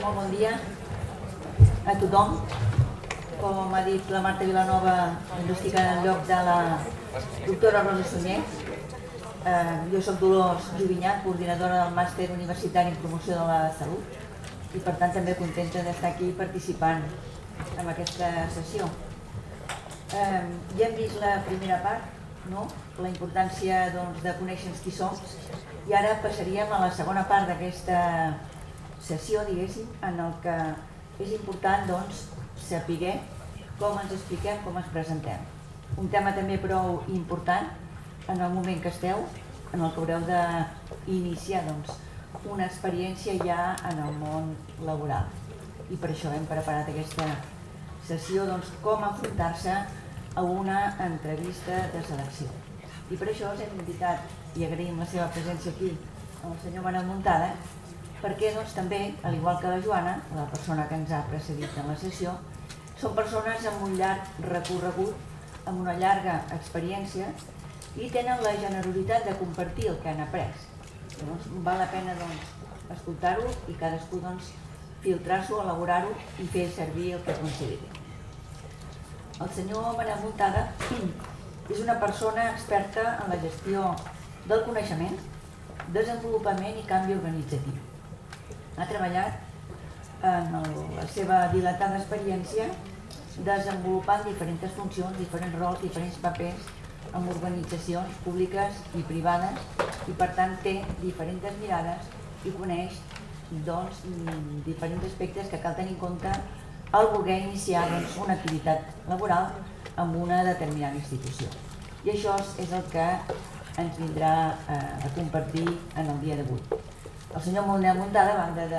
molt bon dia a tothom. Com ha dit la Marta Vilanova, investigant en lloc de la doctora Rosa Sunyer. Jo soc Dolors Jovinyà, coordinadora del màster universitari en promoció de la salut, i per tant també contenta d'estar aquí participant en aquesta sessió. Ja hem vist la primera part, la importància de conèixer qui som, i ara passaríem a la segona part d'aquesta sessió, diguéssim, en el que és important saber com ens expliquem, com ens presentem. Un tema també prou important en el moment que esteu, en el que haureu d'iniciar una experiència ja en el món laboral. I per això hem preparat aquesta sessió, com enfrontar-se a una entrevista de selecció. I per això us hem invitat, i agraïm la seva presència aquí, al senyor Manel Muntada, perquè també, al igual que la Joana, la persona que ens ha precedit en la sessió, són persones amb un llarg recorregut, amb una llarga experiència, i tenen la generositat de compartir el que han après. Llavors, val la pena escoltar-ho i cadascú filtrar-s'ho, elaborar-ho i fer servir el que consideri. El senyor Manel Muntada és una persona experta en la gestió del coneixement, desenvolupament i canvi organitzatiu. Ha treballat en la seva dilatada experiència desenvolupant diferents funcions, diferents rols, diferents papers en organitzacions públiques i privades, i per tant té diferents mirades i coneix diferents aspectes que cal tenir en compte al voler iniciar una activitat laboral en una determinada institució. I això és el que ens vindrà a compartir en el dia d'avui. El senyor Manel Muntada, a banda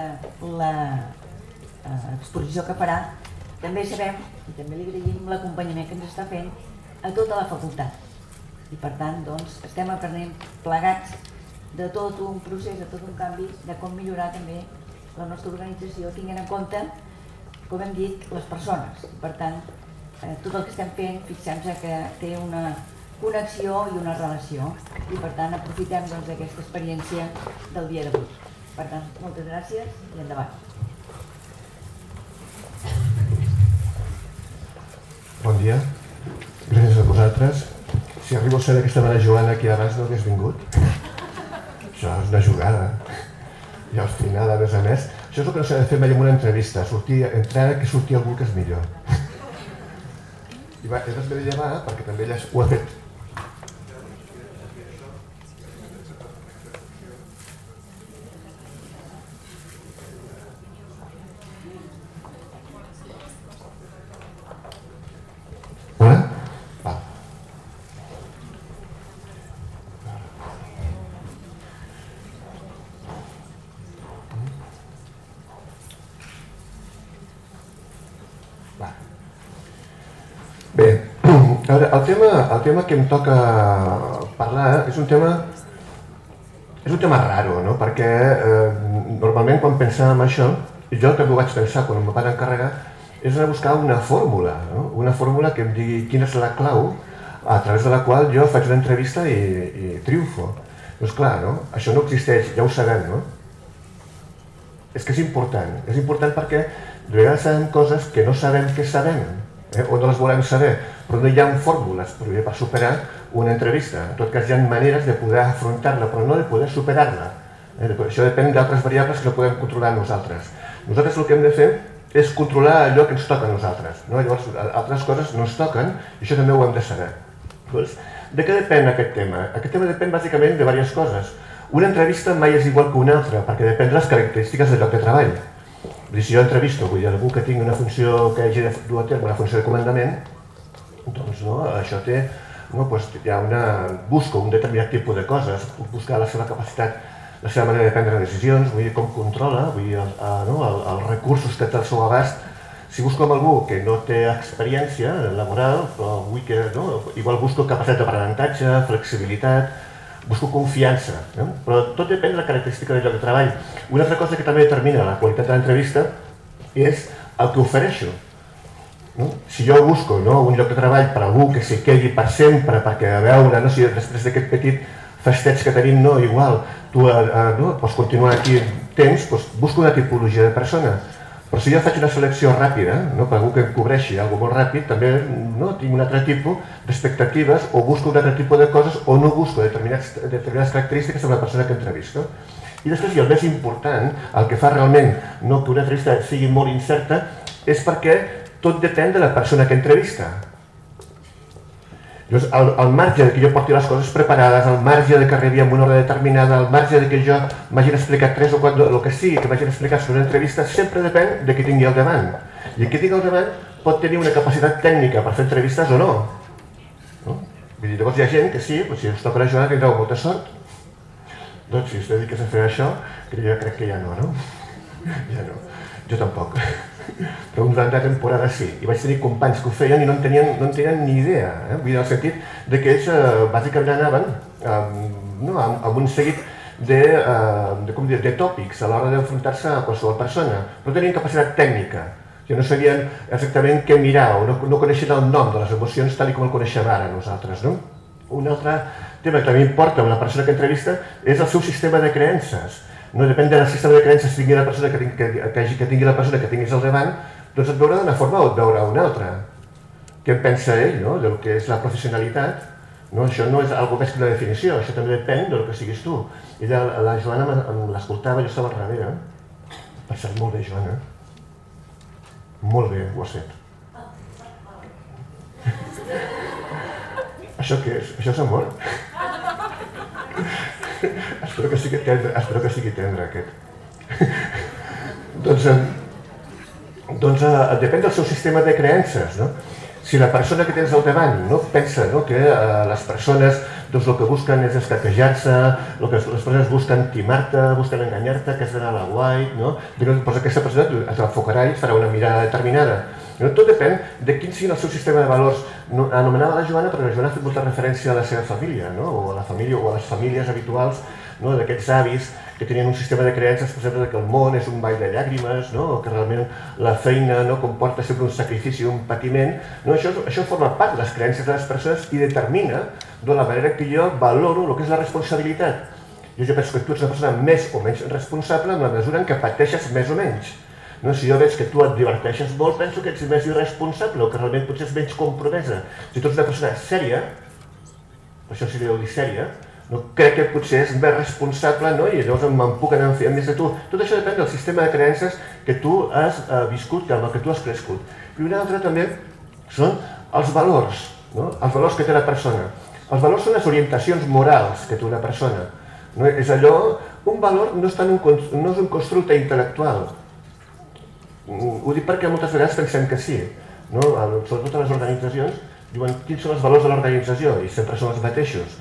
de l'exposició que farà, també sabem, i també li agraïm l'acompanyament que ens està fent a tota la facultat. I per tant, estem aprenent plegats de tot un procés, de tot un canvi, de com millorar també la nostra organització, tinguent en compte, com hem dit, les persones. I per tant, tot el que estem fent, fixem-nos que té una connexió i una relació, i per tant aprofitem d'aquesta experiència del dia d'avui. Per tant, moltes gràcies i endavant. Bon dia, gràcies a vosaltres. Si arribo a ser d'aquesta manera Joana aquí abans no hagués vingut. Això és una jugada. I al final, a més, això és el que no s'ha de fer mai en una entrevista, entrar que surti algú que és millor. I va, he de llevar perquè també ella ho ha fet. Bé, el tema que em toca parlar és un tema raro, no? Perquè normalment quan pensàvem en això, jo el que m'ho vaig pensar quan em van encarregar és anar a buscar una fórmula, una fórmula que em digui quina és la clau a través de la qual jo faig una entrevista i triomfo. Doncs clar, això no existeix, ja ho sabem, no? És que és important perquè de vegades sabem coses que no sabem que sabem, o no les volem saber, però no hi ha fórmules per superar una entrevista. En tot cas, hi ha maneres de poder afrontar-la, però no de poder superar-la. Això depèn d'altres variables que no podem controlar nosaltres. Nosaltres el que hem de fer és controlar allò que ens toca a nosaltres. Llavors, altres coses no ens toquen i això també ho hem de saber. De què depèn aquest tema? Aquest tema depèn bàsicament de diverses coses. Una entrevista mai és igual que una altra, perquè depèn de les característiques del lloc de treball. Si jo entrevisto algú que tingui una funció que hagi de dur a terme, una funció de comandament, doncs això té, busco un determinat tipus de coses, buscar la seva capacitat, la seva manera de prendre decisions, com controla, els recursos que té al seu abast. Si busco amb algú que no té experiència laboral, però igual busco capacitat d'aprenentatge, flexibilitat, busco confiança, però tot depèn de la característica del lloc de treball. Una altra cosa que també determina la qualitat de l'entrevista és el que ofereixo. Si jo busco un lloc de treball per a algú que s'hi quedi per sempre, perquè a veure si després d'aquest petit festets que tenim, no, igual, tu pots continuar aquí temps, busca una tipologia de persona. Però si jo faig una selecció ràpida, per algú que em cobreixi alguna cosa molt ràpid, també tinc un altre tipus d'expectatives o busco un altre tipus de coses o no busco determinades característiques de la persona que entrevisto. I després, i el més important, el que fa realment que una entrevista sigui molt incerta, és perquè tot depèn de la persona que entrevista. Al marge que jo porti les coses preparades, al marge que arribi en una hora determinada, al marge que jo m'hagin explicat 3 o 4, el que sigui que m'hagin explicat sobre una entrevista, sempre depèn de qui tingui al davant. I qui tingui al davant pot tenir una capacitat tècnica per fer entrevistes o no. Llavors hi ha gent que sí, si us toca la Joana tindreu molta sort. Doncs si us dediques a fer això, jo crec que ja no, no? Ja no. Jo tampoc. Però durant la temporada sí. I vaig tenir companys que ho feien i no en tenien ni idea. Vull dir, en el sentit que ells bàsicament anaven amb un seguit de tòpics a l'hora d'enfrontar-se a qualsevol persona. No tenien capacitat tècnica. No sabien exactament què mirar o no coneixien el nom de les emocions tal com el coneixem ara nosaltres. Un altre tema que també importa amb la persona que entrevista és el seu sistema de creences. No depèn del sistema de creences que tingui la persona que tinguis al davant, doncs et veurà d'una forma o et veurà d'una altra. Què en pensa ell del que és la professionalitat? Això no és alguna més que una definició, això també depèn del que siguis tu. La Joana l'escoltava, jo estava al darrere. Per cert, molt bé, Joana. Molt bé, ho has fet. Això què és? Això és amor? Espero que sigui tendre, aquest. Doncs depèn del seu sistema de creences, no? Si la persona que tens al davant pensa que les persones el que busquen és escaquejar-se, les persones busquen timar-te, busquen enganyar-te, que has d'anar a la guai, doncs aquesta persona t'enfocarà i farà una mirada determinada. Tot depèn de quin sigui el seu sistema de valors. Anomenava la Joana perquè la Joana ha fet molta referència a la seva família, o a la família o a les famílies habituals d'aquests avis que tenien un sistema de creences, per exemple, que el món és un ball de llàgrimes, o que realment la feina comporta sempre un sacrifici, un patiment. Això forma part de les creences de les persones i determina la manera que jo valoro el que és la responsabilitat. Jo penso que tu ets una persona més o menys responsable en la mesura en què pateixes més o menys. Si jo veig que tu et diverteixes molt, penso que ets més irresponsable o que realment potser és menys compromesa. Si tu ets una persona sèria, per això si deu dir sèria, crec que potser és més responsable i llavors me'n puc anar a més de tu. Tot això depèn del sistema de creences que tu has viscut, amb el que tu has crescut. I una altra també són els valors, els valors que té la persona. Els valors són les orientacions morals que té una persona. És allò, un valor no és un constructe intel·lectual. Ho dic perquè moltes vegades pensem que sí. Sobretot a les organitzacions diuen quins són els valors de l'organització i sempre són els mateixos.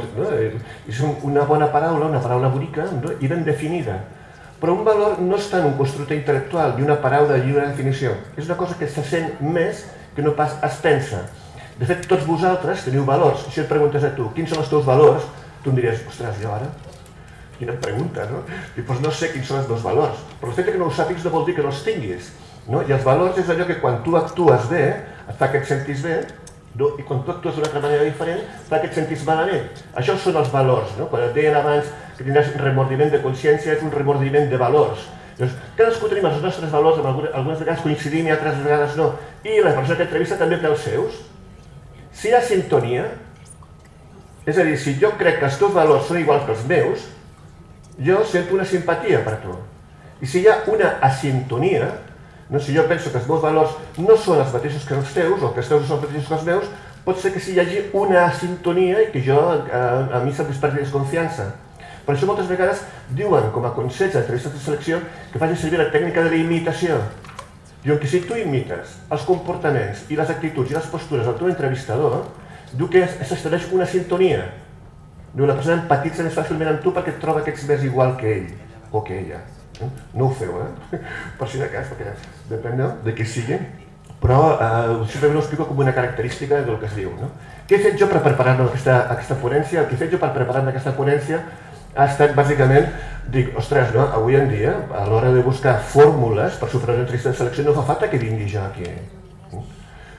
És una bona paraula, una paraula bonica i ben definida. Però un valor no és tant un constructe intel·lectual ni una paraula de lliure definició. És una cosa que se sent més que no pas es pensa. De fet, tots vosaltres teniu valors. Si et preguntes a tu quins són els teus valors, tu em diries, ostres, jo ara? Quina pregunta, no? Doncs no sé quins són els meus valors. Però el fet que no ho sàpigues no vol dir que no els tinguis. I els valors és allò que quan tu actues bé, et fa que et sentis bé, i quan tu actues d'una altra manera diferent, fa que et sentis malament. Això són els valors. Quan et deien abans que tindràs remordiment de consciència, és un remordiment de valors. Cadascú tenim els nostres valors, algunes vegades coincidim i altres vegades no. I la persona que entrevista també té els seus. Si hi ha sintonia, és a dir, si jo crec que els teus valors són iguals que els meus, jo sento una simpatia per tu. I si hi ha una asintonia, si jo penso que els meus valors no són els mateixos que els teus, o que els teus no són els mateixos que els meus, pot ser que hi hagi una asintonia i que a mi se'm desperti desconfiança. Per això moltes vegades diuen, com a consells d'entrevistes de selecció, que faci servir la tècnica de la imitació. Diuen que si tu imites els comportaments i les actituds i les postures del teu entrevistador, diu que s'estableix una sintonia. Diu, la persona empatitza més fàcilment amb tu perquè et troba que ets més igual que ell o que ella. No ho feu, per si de cas, perquè depèn de qui sigui, però sempre ho explico com una característica del que es diu. Què he fet jo per preparar-me aquesta ponència? El que he fet jo per preparar-me aquesta ponència ha estat bàsicament, dic, ostres, avui en dia, a l'hora de buscar fórmules per superar una entrevista de selecció no fa falta que vingui jo aquí.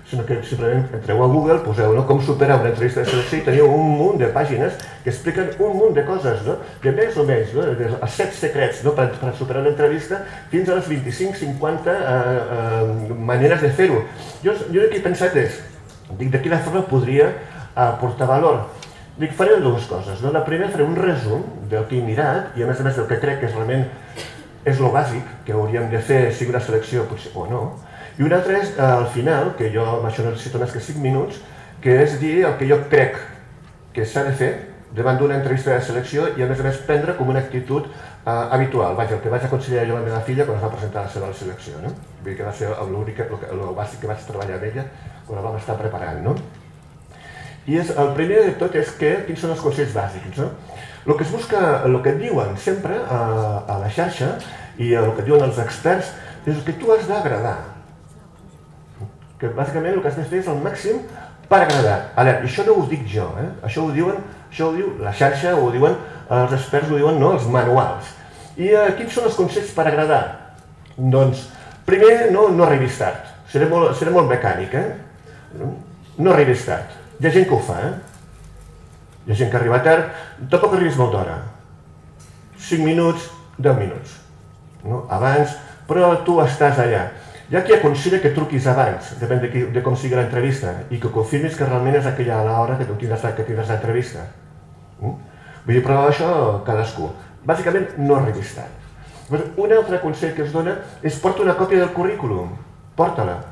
sinó que simplement entreu a Google, poseu com superar una entrevista de selecció i teniu un munt de pàgines que expliquen un munt de coses, de més o menys, els 7 secrets per superar una entrevista fins a les 25-50 maneres de fer-ho. Jo el que he pensat és, de quina forma podria aportar valor. Dic, faré dues coses. La primera, faré un resum del que he mirat i a més del que crec que realment és el bàsic que hauríem de fer, sigui una selecció potser o no. I una altra és, al final, que jo amb això no necessito més que 5 minuts, que és dir el que jo crec que s'ha de fer davant d'una entrevista de selecció i a més prendre com una actitud habitual. Vaja, el que vaig aconsellar jo a la meva filla quan es va presentar a la seva selecció. Vull dir que va ser el bàsic que vaig treballar amb ella quan la vam estar preparant. I el primer de tot és quins són els consells bàsics. El que es busca, el que et diuen sempre a la xarxa i el que et diuen els experts és que tu has d'agradar. Que bàsicament el que has de fer és el màxim per agradar. Ara, això no ho dic jo, això ho diu la xarxa, ho diuen els experts, ho diuen els manuals. I quins són els consells per agradar? Doncs, primer, no arribis tard. Seré molt mecànic, no arribis tard. Hi ha gent que ho fa, hi ha gent que arriba tard, tampoc arribis molt d'hora. 5 minuts, 10 minuts. Abans, però tu estàs allà. Hi ha qui aconsella que truquis abans, depèn de com sigui l'entrevista, i que confirmis que realment és aquella a l'hora que tindràs l'entrevista. Vull dir, però això cadascú. Bàsicament, no arribis tard. Un altre consell que es dona és porta una còpia del currículum, porta-la.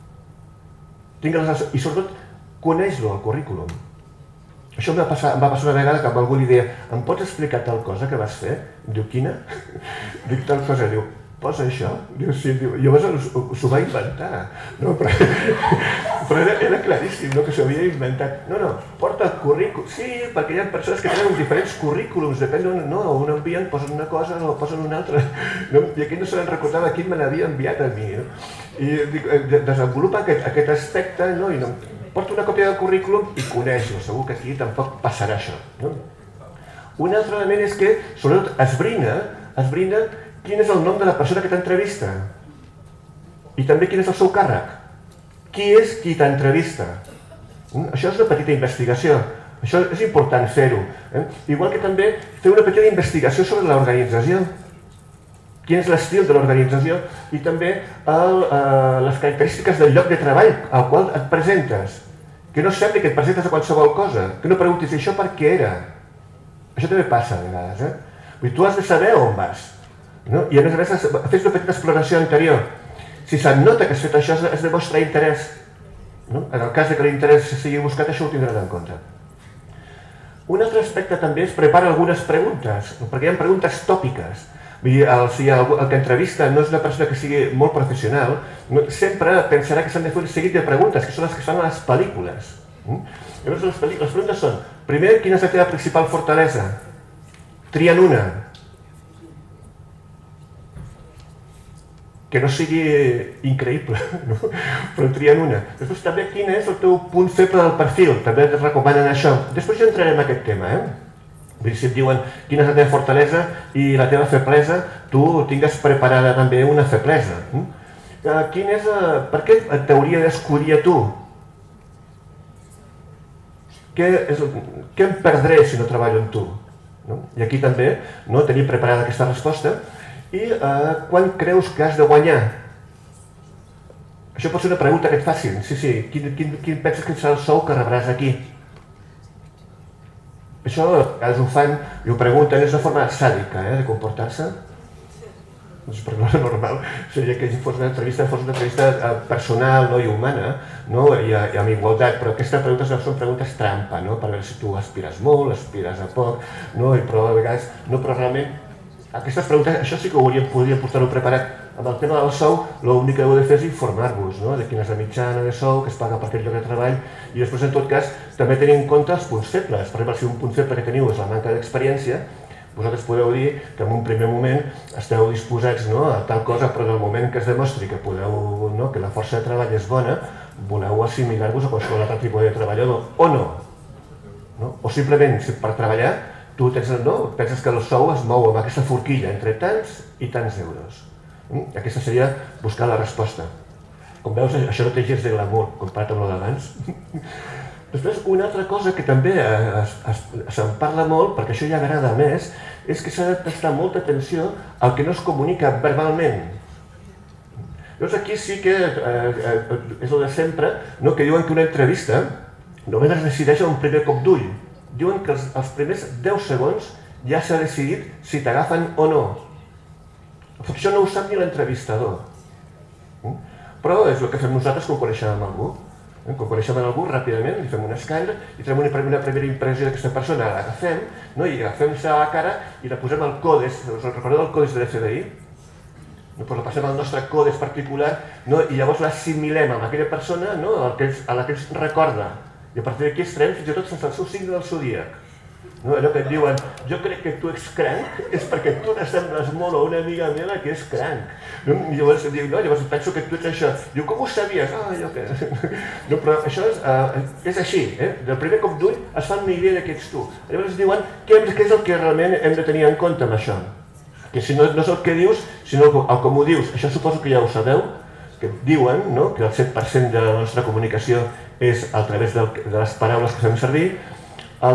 I sobretot, coneix-lo, el currículum. Això em va passar una vegada que amb algú li deia em pots explicar tal cosa que vas fer? Diu, quina? Dic tal cosa, diu, posa això? Diu, sí, llavors s'ho va inventar. Però era claríssim que s'ho havia inventat. No, porta el currículum. Sí, perquè hi ha persones que tenen diferents currículums, depèn d'on on envien, posen una cosa o posen una altra. I aquí no se n'en recordava quin me n'havia enviat a mi. I desenvolupa aquest aspecte, porta una còpia del currículum i coneix-lo. Segur que aquí tampoc passarà això. Un altre element és que, sobretot, esbrina quin és el nom de la persona que t'entrevista i també quin és el seu càrrec. Qui és qui t'entrevista? Això és una petita investigació. Això és important fer-ho. Igual que també fer una petita investigació sobre l'organització. Quin és l'estil de l'organització i també les característiques del lloc de treball al qual et presentes. Que no sembli que et presentes a qualsevol cosa, que no preguntis això per què era. Això també passa a vegades. Tu has de saber on vas. I a més fes una petita exploració anterior. Si se't nota que has fet això, has de mostrar interès. En el cas que l'interès sigui buscat, això ho tindràs en compte. Un altre aspecte també és prepara algunes preguntes, perquè hi ha preguntes tòpiques. Si el que entrevista no és una persona que sigui molt professional, sempre pensarà que s'han de fer un seguit de preguntes, que són les que es fan a les pel·lícules. Llavors, les preguntes són, primer, quina és la teva principal fortalesa? Tria'n una. Que no sigui increïble, però tria'n una. Després també quin és el teu punt feble del perfil, també et recomanen això. Després ja entrarem en aquest tema. Si et diuen quina és la teva fortalesa i la teva feblesa, tu tingues preparada també una feblesa. Per què t'hauria d'escollir a tu? Què em perdré si no treballo amb tu? I aquí també tenim preparada aquesta resposta. I quan creus que has de guanyar? Això pot ser una pregunta que et facin. Sí, quin penses que serà el sou que rebràs aquí? Això ho fan i ho pregunten, és una forma sàdica de comportar-se. Per cosa normal seria que fos una entrevista personal i humana i amb igualtat, però aquestes preguntes són preguntes trampa, per veure si tu aspires molt, aspires a poc, però a vegades però realment aquestes preguntes, això sí que podríem portar-ho preparat. Amb el tema del sou, l'únic que heu de fer és informar-vos de quina és la mitjana de sou, que es paga per aquest lloc de treball, i després, en tot cas, també tenir en compte els punts febles. Per exemple, si un punt feble que teniu és la manca d'experiència, vosaltres podeu dir que en un primer moment esteu disposats a tal cosa, però en el moment que es demostri que que la força de treball és bona, voleu assimilar-vos a qualsevol altre tipus de treballador, o no. O simplement, per treballar, tu penses que el sou es mou amb aquesta forquilla entre tants i tants euros. Aquesta seria buscar la resposta. Com veus, això no té gens de glamour comparat amb el d'abans. Després, una altra cosa que també se'n parla molt, perquè això ja agrada més, és que s'ha de prestar molta atenció al que no es comunica verbalment. Llavors aquí sí que és el de sempre, que diuen que una entrevista només es decideix a un primer cop d'ull. Diuen que els primers 10 segons ja s'ha decidit si t'agafen o no. Això no ho sap ni l'entrevistador. Però és el que fem nosaltres quan coneixem amb algú. Quan coneixem amb algú, ràpidament, li fem un escàner i tenim una primera impressió d'aquesta persona, l'agafem, i agafem-se a la cara i la posem al CODES. Us recordeu del CODES de l'FDI? La passem al nostre CODES particular i llavors l'assimilem amb aquella persona a la que ens recorda. I a partir d'aquí estarem fins i tot sense el seu signe del zodíac. Allò que et diuen, jo crec que tu ets cranc, és perquè tu n'assembles molt a una amiga meva que és cranc. I llavors diu, llavors penso que tu ets això. Diu, com ho sabies? Però això és així, del primer cop d'ull es fan una idea que ets tu. Llavors diuen, què és el que realment hem de tenir en compte amb això? Que si no és el que dius, sinó el com ho dius. Això suposo que ja ho sabeu, que diuen que el 7% de la nostra comunicació és a través de les paraules que fem servir, el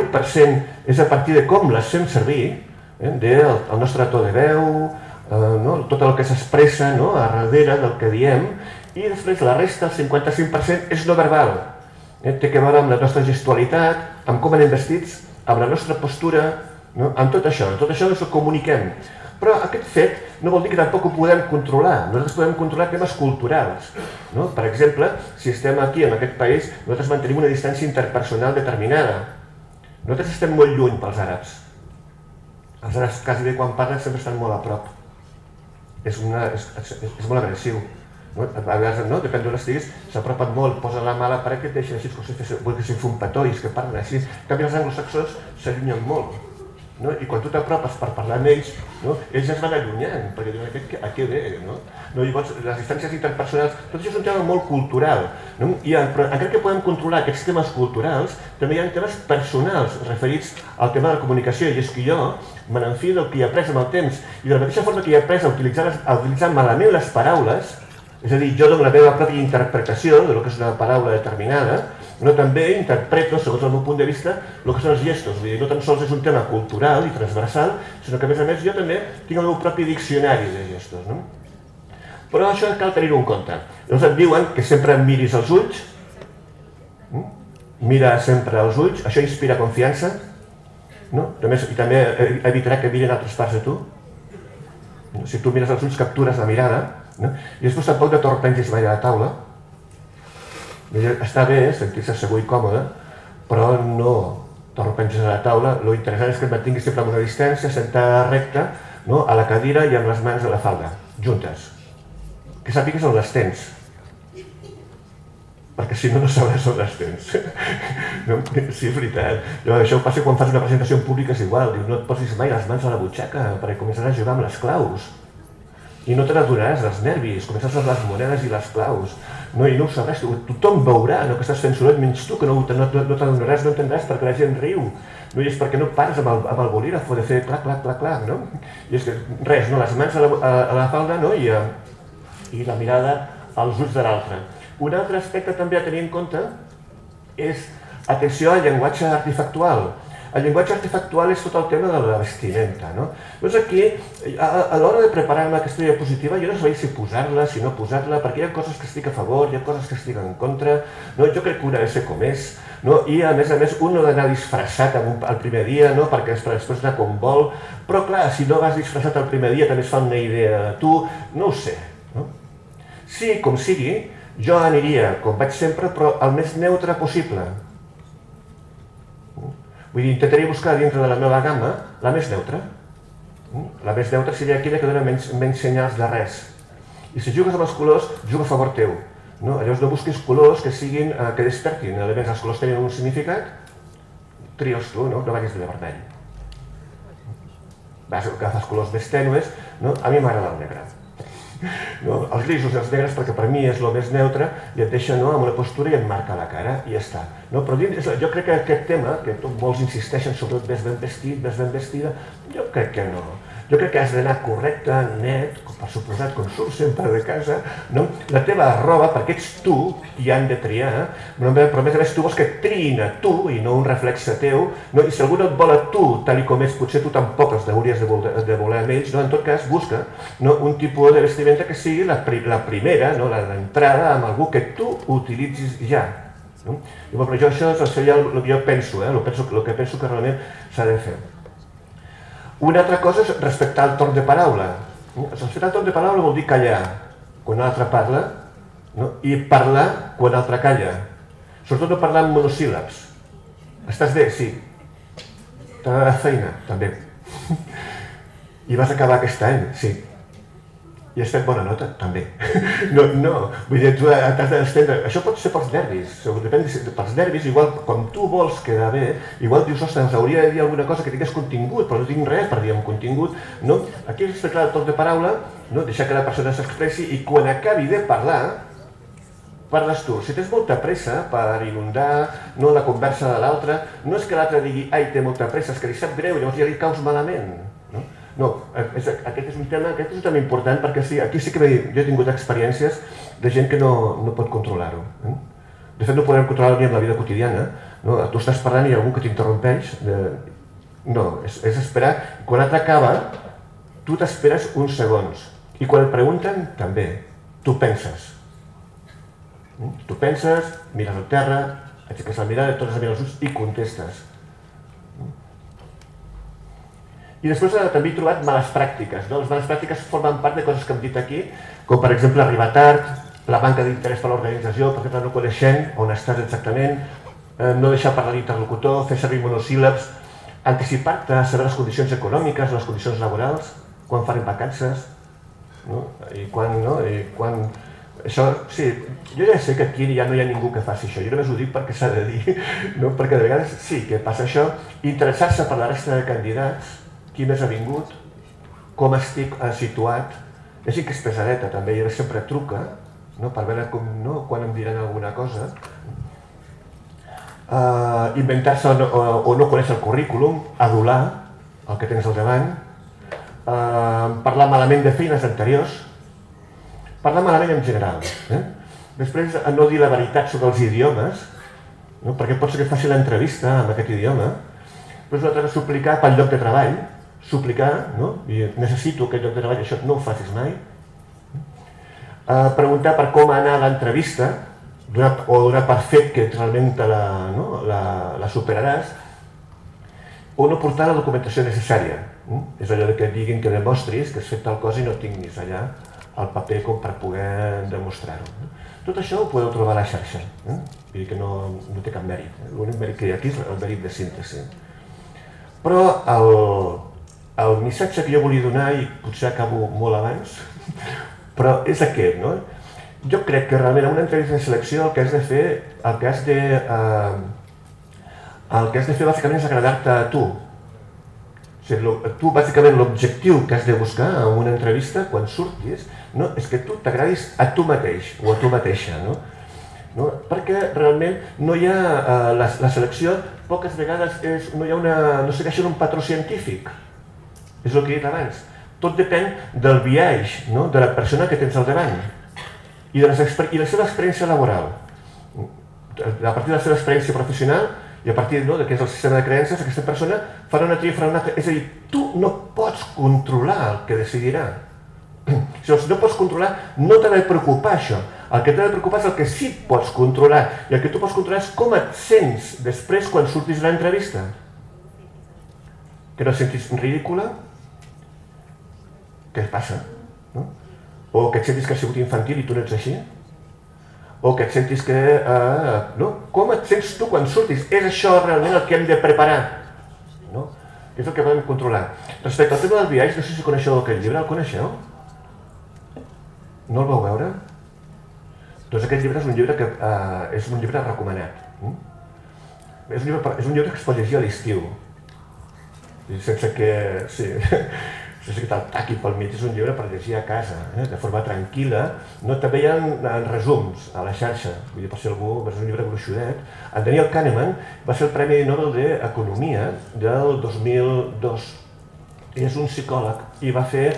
38% és a partir de com les fem servir, del nostre to de veu, tot el que s'expressa a darrere del que diem, i després la resta, el 55%, és no verbal. Té a veure amb la nostra gestualitat, amb com anem vestits, amb la nostra postura, amb tot això ens ho comuniquem. Però aquest fet no vol dir que tampoc ho podem controlar. Nosaltres podem controlar temes culturals. Per exemple, si estem aquí, en aquest país, nosaltres mantenim una distància interpersonal determinada. Nosaltres estem molt lluny pels àrabs. Els àrabs quasi bé quan parlen sempre estan molt a prop. És molt agressiu. A vegades, depèn d'on estiguis, s'apropen molt, posen la mà a la paret que et deixen així, com si fos fumpatois, que parlen així. En canvi, els anglosaxons s'allunyen molt. I quan tu t'apropes per parlar amb ells, ells ja es van allunyant, perquè diuen, a què ve? Llavors, les distàncies interpersonals, tot això és un tema molt cultural. Però encara que podem controlar aquests temes culturals, també hi ha temes personals referits al tema de la comunicació, i és que jo me n'enfio del que he après amb el temps, i de la mateixa forma que he après a utilitzar malament les paraules, és a dir, jo dono la meva pròpia interpretació del que és una paraula determinada, però també interpreto, segons el meu punt de vista, el que són els gestos. Vull dir, no tan sols és un tema cultural i transversal, sinó que a més jo també tinc el meu propi diccionari de gestos. Però això cal tenir-ho en compte. Llavors et diuen que sempre em miris als ulls, mira sempre als ulls, això inspira confiança, i també evitarà que mirin altres parts de tu. Si tu mires als ulls captures la mirada, i després tampoc no t'orpengis mai a la taula. Està bé sentir-se segur i còmode, però no t'orpengis a la taula. Lo interessant és que et mantinguis sempre amb una distància, sentada recta, a la cadira i amb les mans a la falda, juntes. Que sàpigues on les tens, perquè si no, no sabràs on les tens. Sí, és veritat. Això ho passa quan fas una presentació en públic, és igual. No et posis mai les mans a la butxaca, perquè començaràs a jugar amb les claus. I no te n'adonaràs dels nervis, començaràs amb les monedes i les claus. I no ho sabràs, tothom veurà que estàs fent soroll, menys tu, que no t'adonaràs, no entendràs perquè la gent riu. I és perquè no pares amb el bolígraf de fer clac, clac, clac, clac. I és que res, les mans a la falda i la mirada als ulls de l'altre. Un altre aspecte també a tenir en compte és atenció al llenguatge artefactual. El llenguatge artefactual és tot el tema de la vestimenta. Doncs aquí, a l'hora de preparar-me aquesta diapositiva, jo no sabia si posar-la, si no posar-la, perquè hi ha coses que estic a favor, hi ha coses que estic en contra. Jo crec que una ha de ser com és. I a més, un no ha d'anar disfressat el primer dia, perquè després anar com vol. Però clar, si no vas disfressat el primer dia també es fa una idea de tu. No ho sé. Sí, com sigui, jo aniria, com vaig sempre, però el més neutre possible. Vull dir, intentaria buscar dintre de la meva gamma la més neutra. La més neutra seria aquella que dona menys senyals de res. I si jugues amb els colors, juga a favor teu. Llavors no busquis colors que despertin. A més, els colors tenen un significat, tria'ls tu, no vagis de vermell. Agafes colors més tènues, a mi m'agrada el negre. Els grisos i els negres perquè per mi és el més neutre i et deixa amb una postura i et marca la cara i ja està. Però jo crec que aquest tema, que molts insisteixen sobre ves ben vestit, ves ben vestida, jo crec que no. Jo crec que has d'anar correcte, net, per suposat, com surts sempre de casa, la teva roba, perquè ets tu qui han de triar, però a més a més tu vols que triïn a tu i no un reflexe teu, i si algú no et vol a tu tal com és, potser tu tampoc els hauries de voler amb ells, en tot cas busca un tipus de vestimenta que sigui la primera, l'entrada amb algú que tu utilitzis ja. Però això seria el que jo penso, el que penso que realment s'ha de fer. Una altra cosa és respectar el torn de paraula. Respectar el torn de paraula vol dir callar quan l'altre parla i parlar quan l'altre calla. Sobretot no parlar amb monosíl·labs. Estàs bé? Sí. T'agrada la feina? També. I vas acabar aquest any? Sí. I has fet bona nota? També. No, vull dir, tu t'has d'estendre. Això pot ser pels nervis, depèn pels nervis, igual com tu vols quedar bé, igual dius, ostres, hauria de dir alguna cosa que tingués contingut, però no tinc res per dir amb contingut. Aquí és respectar el torn de paraula, deixar que la persona s'expressi i quan acabi de parlar, parles tu. Si tens molta pressa per inundar la conversa de l'altre, no és que l'altre digui, ai, té molta pressa, és que li sap greu, llavors ja li caus malament. No, aquest és un tema important perquè aquí sí que jo he tingut experiències de gent que no pot controlar-ho. De fet, no podem controlar-ho ni en la vida quotidiana. Tu estàs parlant i hi ha algú que t'interrompeix. No, és esperar. Quan l'altre acaba, tu t'esperes uns segons. I quan et pregunten, també. Tu penses. Tu penses, mires al terra, aixeques la mirada, tornes a mirar els ulls i contestes. I després també he trobat males pràctiques. Les males pràctiques formen part de coses que hem dit aquí, com per exemple arribar tard, la manca d'interès per l'organització, per exemple no coneixent on estàs exactament, no deixar parlar l'interlocutor, fer servir monosíl·labs, anticipar-te a saber les condicions econòmiques, les condicions laborals, quan farem vacances, i quan... Això, sí, jo ja sé que aquí ja no hi ha ningú que faci això, jo només ho dic perquè s'ha de dir, perquè de vegades sí que passa això, interessar-se per la resta de candidats, qui més ha vingut, com estic situat, és que és pesadeta també, i sempre truca, per veure quan em diran alguna cosa, inventar-se o no conèixer el currículum, adular el que tens al davant, parlar malament de feines anteriors, parlar malament en general. Després, no dir la veritat sobre els idiomes, perquè pot ser que faci l'entrevista amb aquest idioma, després una altra és suplicar pel lloc de treball, suplicar, i necessito aquest lloc de treball, això no ho facis mai, preguntar per com ha anat l'entrevista, o donar per fet que realment la superaràs, o no portar la documentació necessària. És allò que diguin que demostris que has fet tal cosa i no tinguis allà el paper com per poder demostrar-ho. Tot això ho podeu trobar a la xarxa, vull dir que no té cap mèrit. L'únic mèrit que hi ha aquí és el mèrit de síntesi. Però el missatge que jo volia donar, i potser acabo molt abans, però és aquest, jo crec que realment en una entrevista de selecció el que has de fer, el que has de fer bàsicament és agradar-te a tu. Tu, bàsicament, l'objectiu que has de buscar en una entrevista, quan surtis, és que tu t'agradis a tu mateix o a tu mateixa. Perquè realment no hi ha, la selecció poques vegades no segueixen un patró científic. És el que he dit abans. Tot depèn del biaix de la persona que tens al davant i la seva experiència laboral. A partir de la seva experiència professional i a partir del que és el sistema de creences, aquesta persona farà una tria i farà una altra. És a dir, tu no pots controlar el que decidirà. Si no pots controlar, no t'ha de preocupar això. El que t'ha de preocupar és el que sí pots controlar. I el que tu pots controlar és com et sents després quan surtis de l'entrevista. Que no et sentis ridícula? Què et passa? O que et sentis que has sigut infantil i tu no ets així? O que et sentis que... Com et sents tu quan surtis? És això realment el que hem de preparar. És el que podem controlar. Respecte al tema del biaix, no sé si coneixeu aquest llibre, el coneixeu? No el vau veure? Doncs aquest llibre és un llibre recomanat. És un llibre que es pot llegir a l'estiu. Sense que te'l taqui pel mig, és un llibre per llegir a casa, de forma tranquil·la. També hi ha resums a la xarxa, vull dir, per si algú, és un llibre gruixudet. En Daniel Kahneman va ser el Premi Nobel d'Economia del 2002. que és un psicòleg i va fer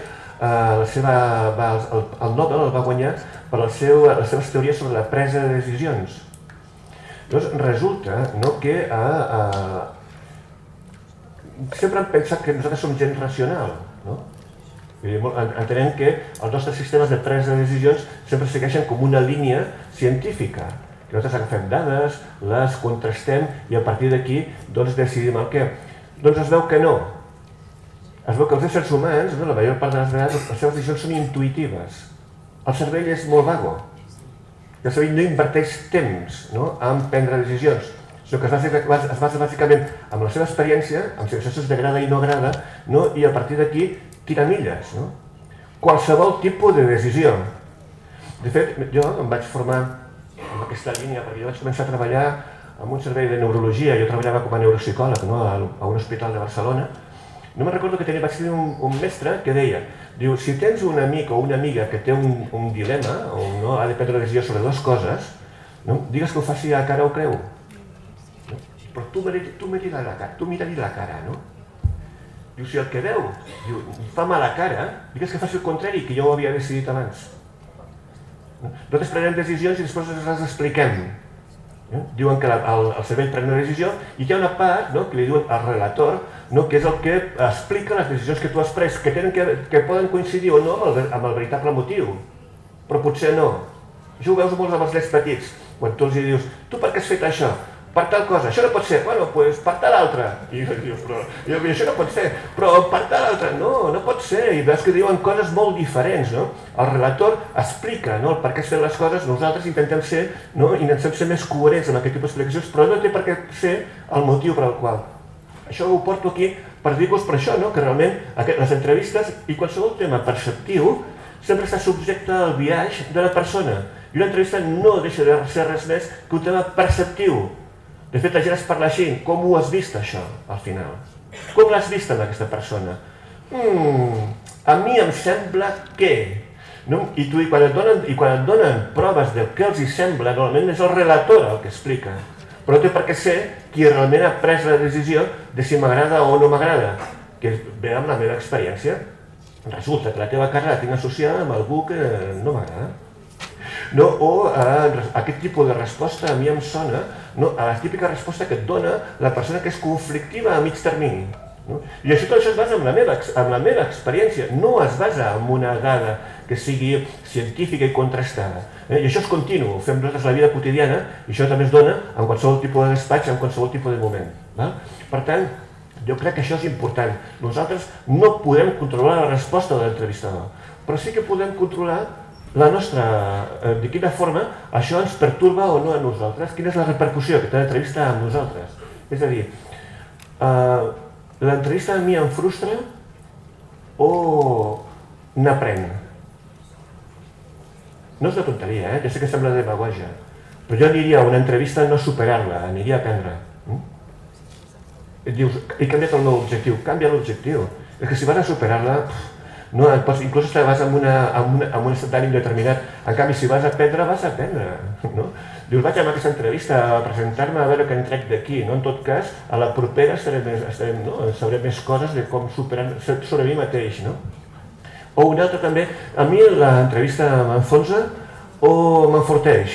el Nobel el va guanyar per les seves teories sobre la presa de decisions. Llavors resulta que sempre hem pensat que nosaltres som gent racional, entenem que els nostres sistemes de presa de decisions sempre segueixen com una línia científica, que nosaltres agafem dades, les contrastem i a partir d'aquí decidim el què. Doncs es veu que no. Es veu que els éssers humans, la major part de les vegades, les seves decisions són intuïtives. El cervell és molt vago. El cervell no inverteix temps en prendre decisions, sinó que es basa bàsicament en la seva experiència, en si això t'agrada i no agrada, i a partir d'aquí tira milles. Qualsevol tipus de decisió. De fet, jo em vaig formar en aquesta línia perquè jo vaig començar a treballar en un servei de neurologia. Jo treballava com a neuropsicòleg a un hospital de Barcelona. No me'n recordo que vaig tenir un mestre que deia, si tens un amic o una amiga que té un dilema o ha de prendre una decisió sobre dues coses, digues que ho faci a cara o creu. Però tu mira-li la cara, no? Diu, si el que veu fa mala cara, digues que faci el contrari, que jo ho havia decidit abans. Nosaltres prenem decisions i després les expliquem. Diuen que el cervell pren una decisió i hi ha una part que li diuen al relator, que és el que explica les decisions que tu has pres, que poden coincidir o no amb el veritable motiu, però potser no. Això ho veus molts amb els nens petits, quan tu els dius, tu per què has fet això? Per tal cosa, això no pot ser, bueno, doncs per tal altra. I dius, però això no pot ser, però per tal altra, no pot ser. I veus que diuen coses molt diferents, no? El relator explica el per què es fan les coses, nosaltres intentem ser més coherents amb aquest tipus d'explicacions, però no té per què ser el motiu per al qual. Això ho porto aquí per dir-vos per això, que realment les entrevistes i qualsevol tema perceptiu sempre està subjecte al biaix de la persona. I una entrevista no deixa de ser res més que un tema perceptiu. De fet, la gent es parla així. Com ho has vist, això, al final? Com l'has vist amb aquesta persona? A mi em sembla que... I quan et donen proves del que els hi sembla, normalment és el relator el que explica. Però no té per què ser qui realment ha pres la decisió de si m'agrada o no m'agrada, que ve amb la meva experiència. Resulta que la teva cara la tinc associada amb algú que no m'agrada. Aquest tipus de resposta a mi em sona a la típica resposta que et dona la persona que és conflictiva a mig termini. I tot això es basa en la meva experiència, no es basa en una dada que sigui científica i contrastada. I això és continu, ho fem nosaltres a la vida quotidiana i això també es dona en qualsevol tipus de despatx, en qualsevol tipus de moment. Per tant, jo crec que això és important. Nosaltres no podem controlar la resposta de l'entrevistador, però sí que podem controlar de quina forma això ens pertorba o no a nosaltres, quina és la repercussió que té l'entrevista amb nosaltres. És a dir, l'entrevista a mi em frustra o n'aprenc? No és una tonteria, ja sé que sembla demagogia, però jo aniria a una entrevista a no superar-la, aniria a aprendre. Et dius, he canviat el meu objectiu, canvia l'objectiu. És que si vas a superar-la, inclús vas en un estat d'ànim determinat. En canvi, si vas a aprendre, vas a aprendre. Dius, vaig amb aquesta entrevista a presentar-me a veure què en trec d'aquí. En tot cas, a la propera sabré més coses de com superar sobre mi mateix. O una altra també, a mi l'entrevista m'enfonsa o m'enforteix.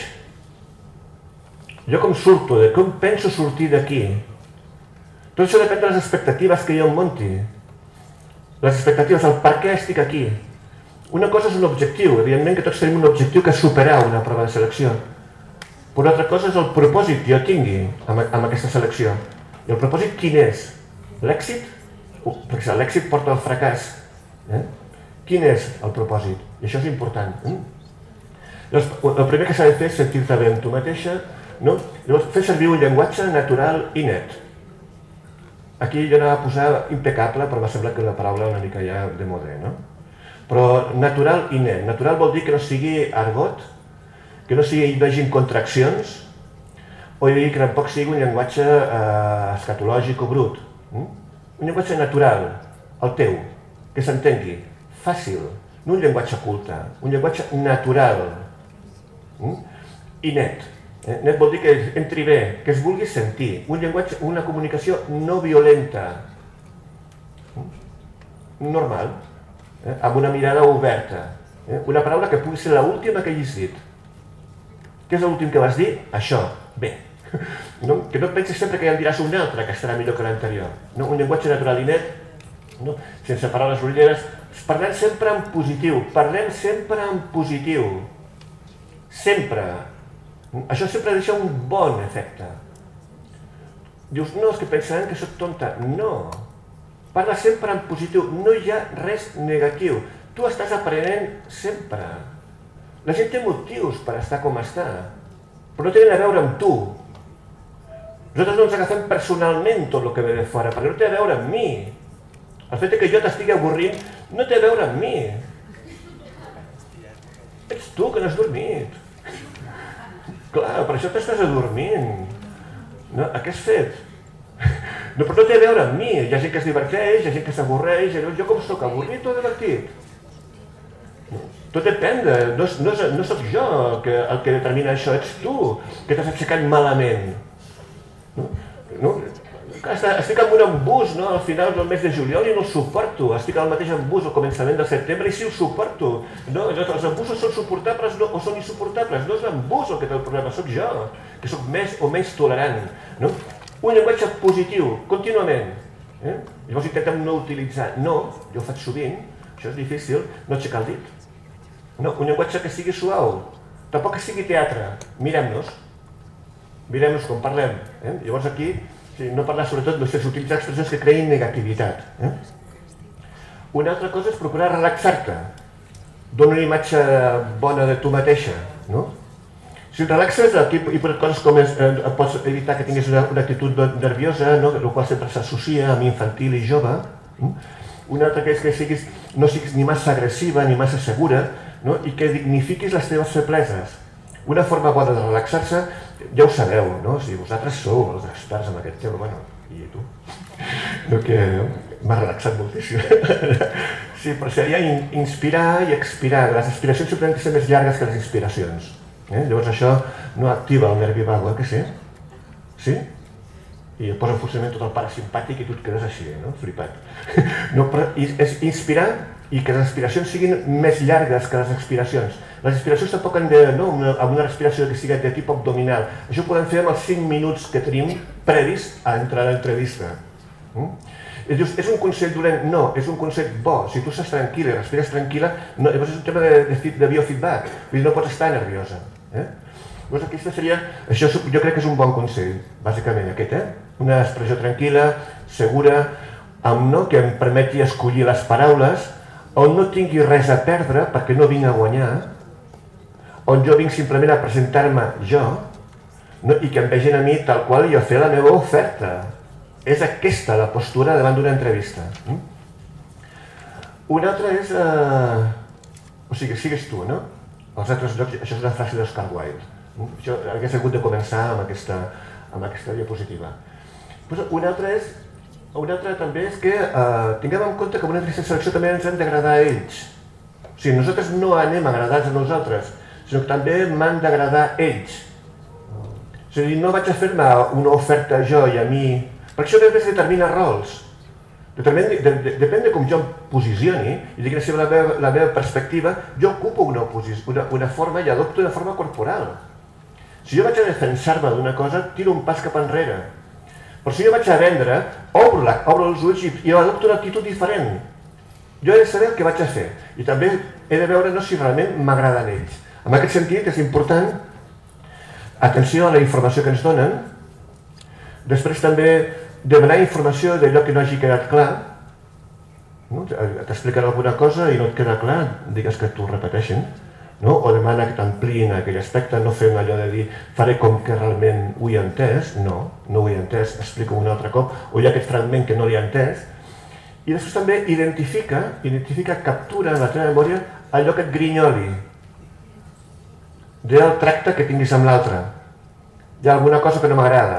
Jo com surto, com penso sortir d'aquí. Tot això depèn de les expectatives que jo em munti. Les expectatives, el per què estic aquí. Una cosa és un objectiu, evidentment que tots tenim un objectiu que és superar una prova de selecció. Però una altra cosa és el propòsit que jo tingui amb aquesta selecció. I el propòsit quin és? L'èxit? Perquè l'èxit porta al fracàs. Quin és el propòsit? I això és important. El primer que s'ha de fer és sentir-te bé amb tu mateixa, llavors fer servir un llenguatge natural i net. Aquí jo anava a posar impecable, però m'ha semblat que la paraula una mica ja de modè, no? Però natural i net. Natural vol dir que no sigui argot, que no hi vegin contraccions, o que tampoc sigui un llenguatge escatològic o brut. Un llenguatge natural, el teu, que s'entengui, fàcil, no un llenguatge culte, un llenguatge natural i net. Net vol dir que entri bé, que es vulgui sentir, un llenguatge, una comunicació no violenta. normal, amb una mirada oberta. Una paraula que pugui ser l'última que hagis dit. Què és l'últim que vas dir? Això. Bé. Que no et pensis sempre que ja en diràs una altra que estarà millor que l'anterior. Un llenguatge natural i net, sense paraules ulleres. Parlem sempre en positiu. Parlem sempre en positiu. Sempre. Això sempre deixa un bon efecte. Dius, no, és que pensaran que soc tonta. No. Parla sempre en positiu. No hi ha res negatiu. Tu estàs aprenent sempre. La gent té motius per estar com està, però no tenen a veure amb tu. Nosaltres no ens agafem personalment tot el que ve de fora, perquè no té a veure amb mi. El fet que jo t'estigui avorrint no té a veure amb mi. Ets tu que no has dormit. Clar, per això t'estàs adormint. Què has fet? Però no té a veure amb mi. Hi ha gent que es diverteix, hi ha gent que s'avorreix. Jo com soc, avorrit o divertit? Tot depèn, no soc jo el que determina això, ets tu, que t'has aixecat malament. Estic en un embús al final del mes de juliol i no el suporto. Estic al mateix embús al començament de setembre i sí ho suporto. Els embús són suportables o són insuportables. No és l'embús el que té el problema, sóc jo, que sóc més o menys tolerant. Un llenguatge positiu, contínuament. Llavors intentem no utilitzar no, jo ho faig sovint, això és difícil, no aixecar el dit. No, un llenguatge que sigui suau, tampoc que sigui teatre. Mirem-nos com parlem. Llavors aquí, no parlar sobretot, no sé, utilitzar expressions que creïn negativitat. Una altra cosa és procurar relaxar-te. Dona una imatge bona de tu mateixa. Si et relaxes, aquí hi pots coses com pots evitar que tinguis una actitud nerviosa, el qual sempre s'associa amb infantil i jove. Una altra és que no siguis ni massa agressiva ni massa segura, i que dignifiquis les teves febleses. Una forma bona de relaxar-se, ja ho sabeu, si vosaltres sou els experts en aquest tema, i tu? Que m'ha relaxat moltíssim. Sí, però seria inspirar i expirar. Les expiracions sempre han de ser més llargues que les inspiracions. Llavors això no activa el nervi vago, que sí? Sí? I posa en funcionament tot el parasimpàtic i tu et quedes així, flipat. És inspirar i que les expiracions siguin més llargues que les expiracions. Les expiracions tampoc han de, amb una respiració que sigui de tipus abdominal. Això ho podem fer amb els 5 minuts que tenim previs a entrar a l'entrevista. És un consell dolent? No, és un consell bo. Si tu estàs tranquil·la i respires tranquil·la, llavors és un tema de biofeedback, vull dir, no pots estar nerviosa. Llavors aquesta seria, això jo crec que és un bon consell, bàsicament aquest, una expressió tranquil·la, segura, amb no que em permeti escollir les paraules, on no tingui res a perdre perquè no vinc a guanyar, on jo vinc simplement a presentar-me jo, i que em vegin a mi tal qual i a fer la meva oferta. És aquesta la postura davant d'una entrevista. Una altra és... O sigui, sigues tu, no? Als altres llocs, això és una frase d'Oscar Wilde. Això hagués hagut de començar amb aquesta diapositiva. Una altra també és que tinguem en compte que en una entrevista de selecció també ens han d'agradar a ells. O sigui, nosaltres no anem agradats a nosaltres, sinó que també m'han d'agradar ells. És a dir, no vaig a fer-me una oferta jo i a mi, perquè això després determina rols. Depèn de com jo em posicioni i de quina sigui la meva perspectiva, jo ocupo una forma i adopto una forma corporal. Si jo vaig a defensar-me d'una cosa, tiro un pas cap enrere. Però si jo vaig a vendre, obro els ulls i adopto una actitud diferent. Jo he de saber el que vaig a fer i també he de veure si realment m'agraden ells. En aquest sentit és important atenció a la informació que ens donen, després també demanar informació d'allò que no hagi quedat clar. T'expliquen alguna cosa i no et queda clar, digues que t'ho repeteixin, o demana que t'ampliïn aquell aspecte, no fem allò de dir faré com que realment ho he entès, no ho he entès, explico un altre cop, o hi ha aquest fragment que no l'he entès. I després també identifica, captura en la teva memòria allò que et grinyoli, del tracte que tinguis amb l'altre. Hi ha alguna cosa que no m'agrada,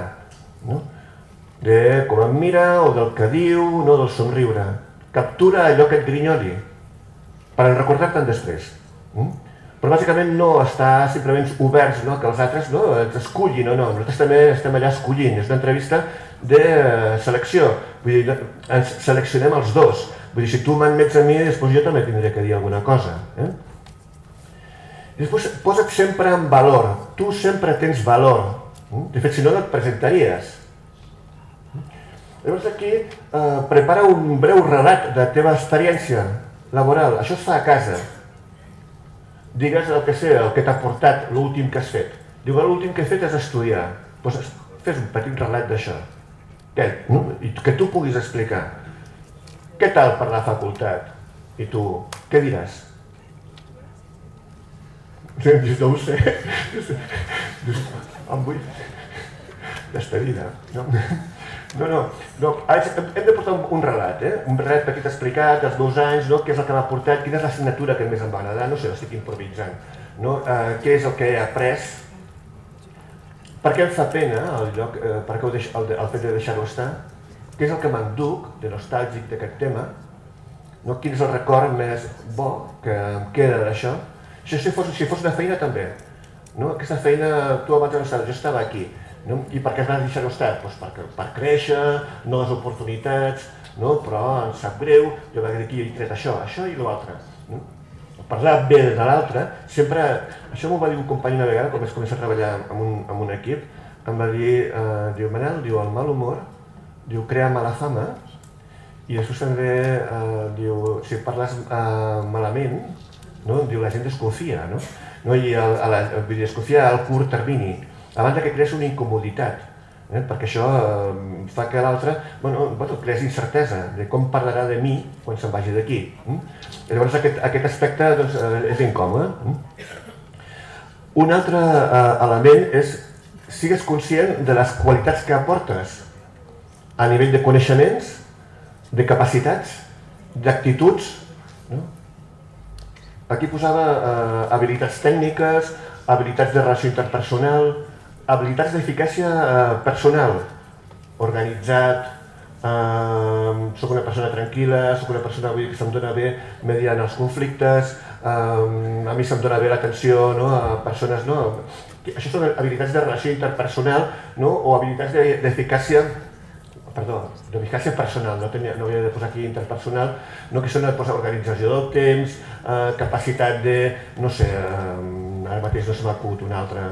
de com em mira, o del que diu, del somriure. Captura allò que et grinyoli, per recordar-te'n després. Però bàsicament no està simplement oberts que els altres ens escullin o no. Nosaltres també estem allà escollint. És una entrevista de selecció. Vull dir, ens seleccionem els dos. Vull dir, si tu m'admets a mi, després jo també tindré que dir alguna cosa. Després, posa't sempre en valor. Tu sempre tens valor. De fet, si no, no et presentaries. Llavors aquí, prepara un breu relat de la teva experiència laboral. Això es fa a casa. Digues el que sé, el que t'ha portat, l'últim que has fet. Diu, l'últim que he fet és estudiar. Doncs fes un petit relat d'això. Que tu puguis explicar. Què tal per la facultat? I tu, què diràs? No ho sé. Em vull... Despedida. No, hem de portar un relat, un relat petit explicat dels meus anys, què és el que m'ha portat, quina és l'assignatura que més em va agradar, no sé, l'estic improvisant, què és el que he après, per què em fa pena el fet de deixar-ho estar, què és el que m'enduc de nostàlgic d'aquest tema, quin és el record més bo que em queda d'això. Si fos una feina també, aquesta feina, tu abans no saps, jo estava aquí, i per què es va deixar-ho estar? Per créixer, noves oportunitats, però em sap greu, jo vaig dir aquí he tret això i l'altre. Parlar bé de l'altre, sempre... Això m'ho va dir un company una vegada, quan vaig començar a treballar amb un equip, em va dir, diu, Manel, el mal humor, crea mala fama, i després també, diu, si parles malament, la gent desconfia, i desconfia al curt termini, abans que creés una incomoditat, perquè això fa que l'altre creés incertesa de com parlarà de mi quan se'n vagi d'aquí. Llavors aquest aspecte és incòmode. Un altre element és sigues conscient de les qualitats que aportes a nivell de coneixements, de capacitats, d'actituds. Aquí posava habilitats tècniques, habilitats de relació interpersonal, habilitats d'eficàcia personal, organitzat, soc una persona tranquil·la, soc una persona que se'm dona bé mediant els conflictes, a mi se'm dona bé l'atenció a persones... Això són habilitats de relació interpersonal o habilitats d'eficàcia personal, no havia de posar aquí interpersonal, que són organització del temps, capacitat de, no sé, ara mateix no se m'ha acut un altre,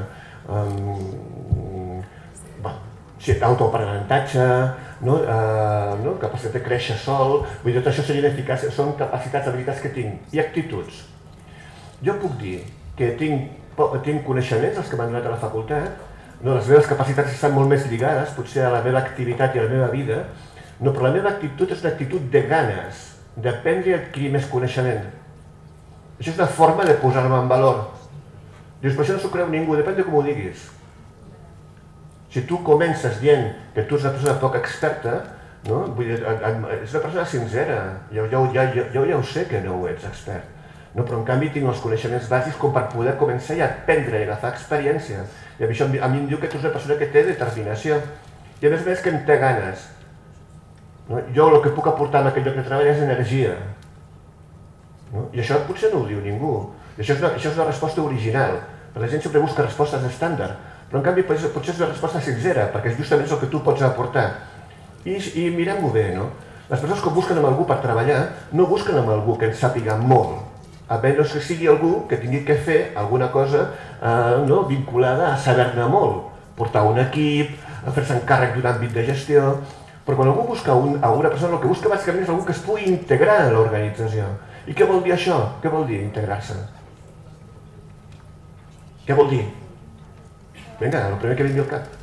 autoaprenentatge, capacitat de créixer sol, vull dir, tot això serien eficàcies, són capacitats, habilitats que tinc, i actituds. Jo puc dir que tinc coneixements, els que m'han donat a la facultat, les meves capacitats estan molt més lligades, potser a la meva activitat i a la meva vida, però la meva actitud és una actitud de ganes, d'aprendre i adquirir més coneixement. Això és una forma de posar-me en valor. Dius, però això no s'ho creu ningú, depèn de com ho diguis. Si tu comences dient que tu ets una persona poc experta, és una persona sincera, jo ja ho sé que no ho ets expert, però en canvi tinc els coneixements bàsics com per poder començar i aprendre i agafar experiència. I a mi em diu que tu ets una persona que té determinació i a més que en té ganes. Jo el que puc aportar en aquest lloc de treball és energia. I això potser no ho diu ningú. Això és una resposta original. La gent sempre busca respostes estàndard, però en canvi potser és una resposta sincera, perquè justament és el que tu pots aportar. I mirem-ho bé, les persones que busquen amb algú per treballar no busquen amb algú que en sàpiga molt, a menys que sigui algú que tingui que fer alguna cosa vinculada a saber-ne molt, portar un equip, fer-se encàrrec d'un àmbit de gestió, però quan algú busca una persona, el que busca bàsicament és algú que es pugui integrar en l'organització. I què vol dir això? Què vol dir integrar-se? Què vol dir? Vinga, el primer que vingui al cap.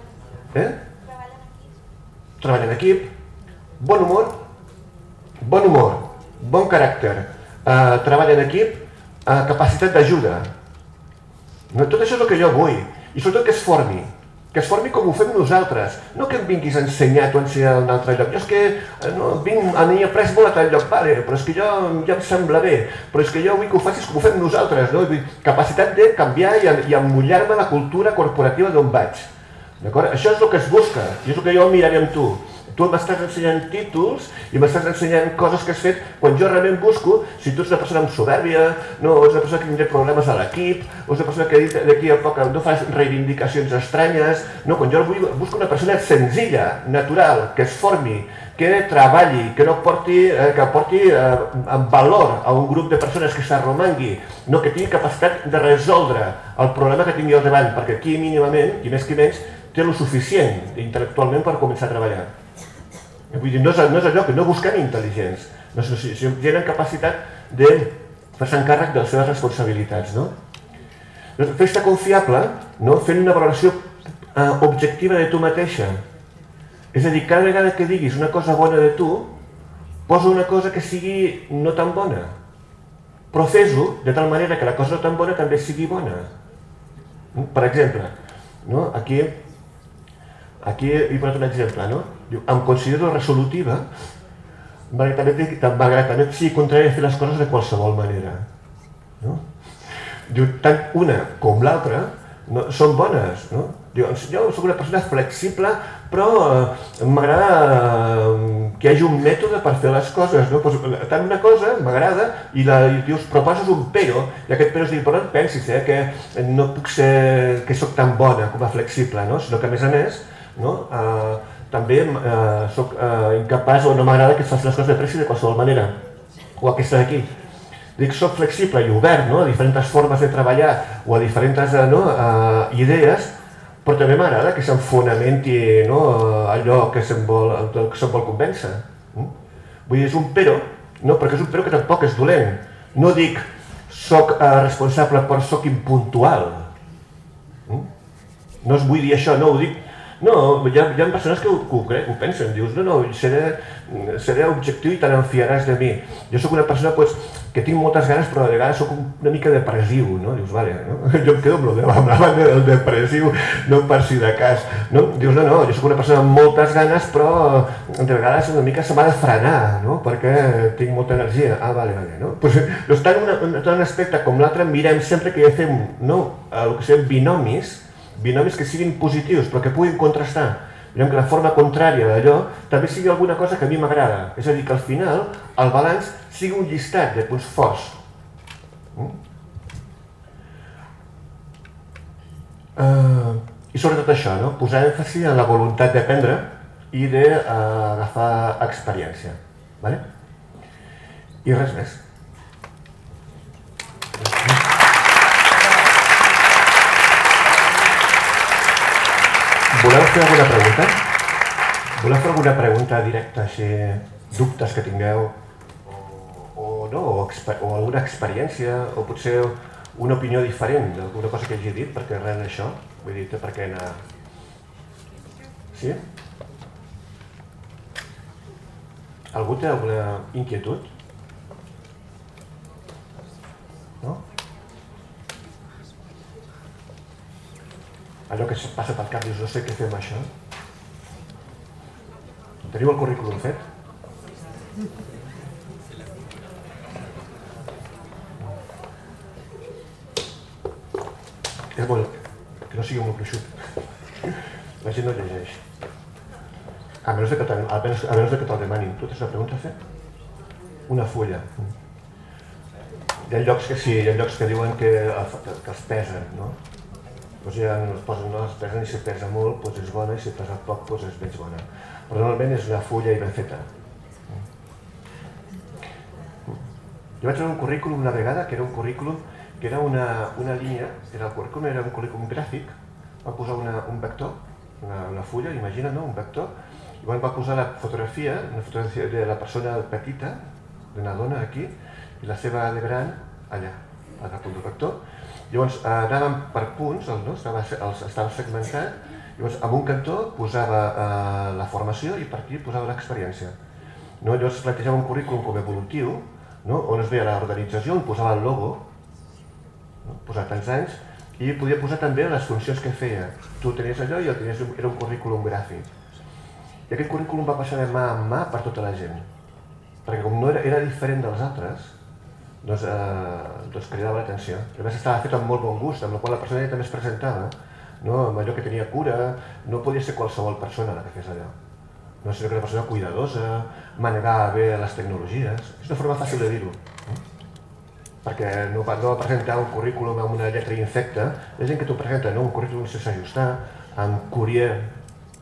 Treball en equip, bon humor, bon caràcter, treball en equip, capacitat d'ajuda. Tot això és el que jo vull, i sobretot que es formi com ho fem nosaltres, no que em vinguis a ensenyar tu a ensenyar a un altre lloc. Jo és que n'he après molt a tal lloc, però és que ja em sembla bé, però és que jo vull que ho facis com ho fem nosaltres, capacitat de canviar i emmullar-me la cultura corporativa d'on vaig. Això és el que es busca, i és el que jo miraré amb tu. Tu m'estàs ensenyant títols i m'estàs ensenyant coses que has fet quan jo realment busco si tu ets una persona amb soberbia, no ets una persona que tindrà problemes a l'equip, o ets una persona que d'aquí a poc no fas reivindicacions estranyes, no, quan jo busco una persona senzilla, natural, que es formi, que treballi, que porti valor a un grup de persones que s'arromangui, no que tingui capacitat de resoldre el problema que tingui al davant, perquè aquí mínimament, i més que menys, té el suficient intel·lectualment per començar a treballar. Vull dir, no és allò que no busquem intel·ligents, si tenen capacitat de fer-se encàrrec de les seves responsabilitats. Fer-se confiable fent una valoració objectiva de tu mateixa. És a dir, cada vegada que diguis una cosa bona de tu, posa una cosa que sigui no tan bona. Però fes-ho de tal manera que la cosa no tan bona també sigui bona. Per exemple, aquí he posat un exemple, diu, em considero resolutiva, malgrat també sigui contrari a fer les coses de qualsevol manera. Diu, tant una com l'altra són bones. Diu, jo soc una persona flexible, però m'agrada que hi hagi un mètode per fer les coses. Tant una cosa m'agrada i dius, però poses un però, i aquest però és dir, però no et pensis que no puc ser que soc tan bona com a flexible, sinó que a més, també soc incapaç o no m'agrada que es faci les coses de pressa i de qualsevol manera. O aquesta d'aquí. Dic, soc flexible i obert a diferents formes de treballar o a diferents idees, però també m'agrada que se'm fonamenti allò que se'm vol convèncer. Vull dir, és un però, perquè és un però que tampoc és dolent. No dic, soc responsable però soc impuntual. No us vull dir això, no ho dic. No, hi ha persones que ho pensen, dius, no, seré objectiu i te n'enfiaràs de mi. Jo soc una persona que tinc moltes ganes, però de vegades soc una mica depressiu, dius, vale, jo em quedo amb la banda del depressiu, no per si de cas. Dius, no, jo soc una persona amb moltes ganes, però de vegades una mica se m'ha de frenar, perquè tinc molta energia. Ah, vale. Doncs tant un aspecte com l'altre mirem sempre que ja fem el que siguem binomis que siguin positius, però que puguin contrastar. Mirem que la forma contrària d'allò també sigui alguna cosa que a mi m'agrada. És a dir, que al final el balanç sigui un llistat de punts forts. I sobretot això, posar èmfasi en la voluntat d'aprendre i d'agafar experiència. I res més. Voleu fer alguna pregunta? Voleu fer alguna pregunta directa, així, dubtes que tingueu? O alguna experiència, o potser una opinió diferent d'alguna cosa que hagi dit, perquè res d'això, vull dir, té per què anar... Sí? Algú té alguna inquietud? No? Allò que passa pel cap, dius, no sé què fer amb això. Teniu el currículum fet? És bo que no sigui molt gruixut. La gent no llegeix. A menys que te'l demanin. Tu tens una pregunta a fer? Una fulla. Hi ha llocs que sí, hi ha llocs que diuen que els pesen, no? Doncs ja no es posen, no es pesen, i si pesa molt és bona, i si pesa poc és menys bona. Però normalment és una fulla i ben feta. Jo vaig veure un currículum una vegada, que era un currículum que era una línia, el currículum era un currículum gràfic, va posar un vector, una fulla, imagina't, un vector, i va posar la fotografia, una fotografia de la persona petita, d'una dona aquí, i la seva de gran allà, al punt del vector. Llavors anàvem per punts, estava segmentat, llavors en un cantó posava la formació i per aquí posava l'experiència. Llavors plantejava un currículum com evolutiu, on es veia l'organització, on posava el logo, posava tants anys, i podia posar també les funcions que feia. Tu tenies allò i era un currículum gràfic. I aquest currículum va passar de mà en mà per tota la gent, perquè com no era diferent dels altres, doncs cridava l'atenció. A més estava fet amb molt bon gust, amb la qual la persona també es presentava, amb allò que tenia cura, no podia ser qualsevol persona la que fes allò. Sinó que era una persona cuidadosa, manegava bé les tecnologies. És una forma fàcil de dir-ho. Perquè no va presentar un currículum amb una lletra infecta, és gent que t'ho presenta, un currículum sense ajustar, amb Courier,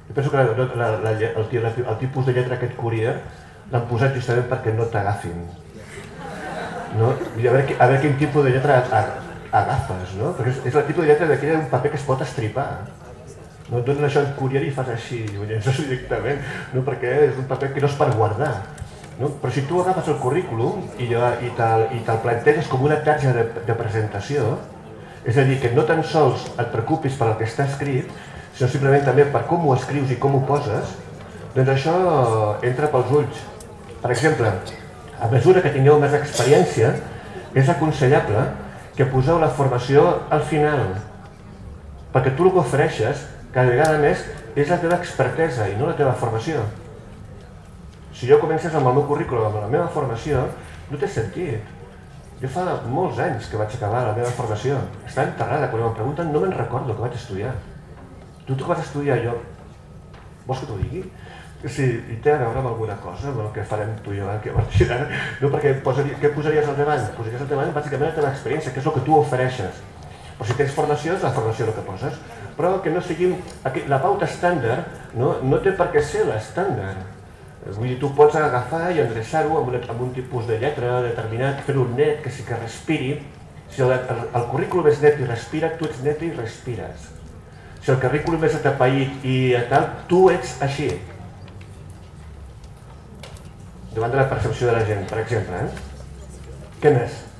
Jo penso que el tipus de lletra aquest Courier l'han posat justament perquè no t'agafin. I a veure quin tipus de lletra agafes, no? Perquè és el tipus de lletra d'aquella d'un paper que es pot estripar. No et donen això en Courier i fas així, i ho llences directament, perquè és un paper que no és per guardar. Però si tu agafes el currículum i te'l planteges com una targeta de presentació, és a dir, que no tan sols et preocupis per el que està escrit, sinó simplement també per com ho escrius i com ho poses, doncs això entra pels ulls. Per exemple, a mesura que tingueu més experiència, és aconsellable que poseu la formació al final, perquè tu el que ofereixes cada vegada més és la teva expertesa i no la teva formació. Si jo comences amb el meu currículum, amb la meva formació, no té sentit. Jo fa molts anys que vaig acabar la meva formació. Està enterrada, quan em pregunten no me'n recordo que vaig estudiar. Tu que vas estudiar, jo... Vols que t'ho digui? Sí, i té a veure amb alguna cosa, amb el que farem tu i jo aquí a partir d'ara. No, perquè què posaries al davant? Posaries al davant bàsicament la teva experiència, que és el que tu ofereixes. Però si tens formació, és la formació el que poses. Però que no siguin... La pauta estàndard no té per què ser l'estàndard. Vull dir, tu pots agafar i endreçar-ho amb un tipus de lletra determinat, fer-ho net, que sí que respiri. Si el currículum és net i respira, tu ets net i respires. Si el currículum és atapeït i tal, tu ets així. Davant de la percepció de la gent, per exemple. Què més?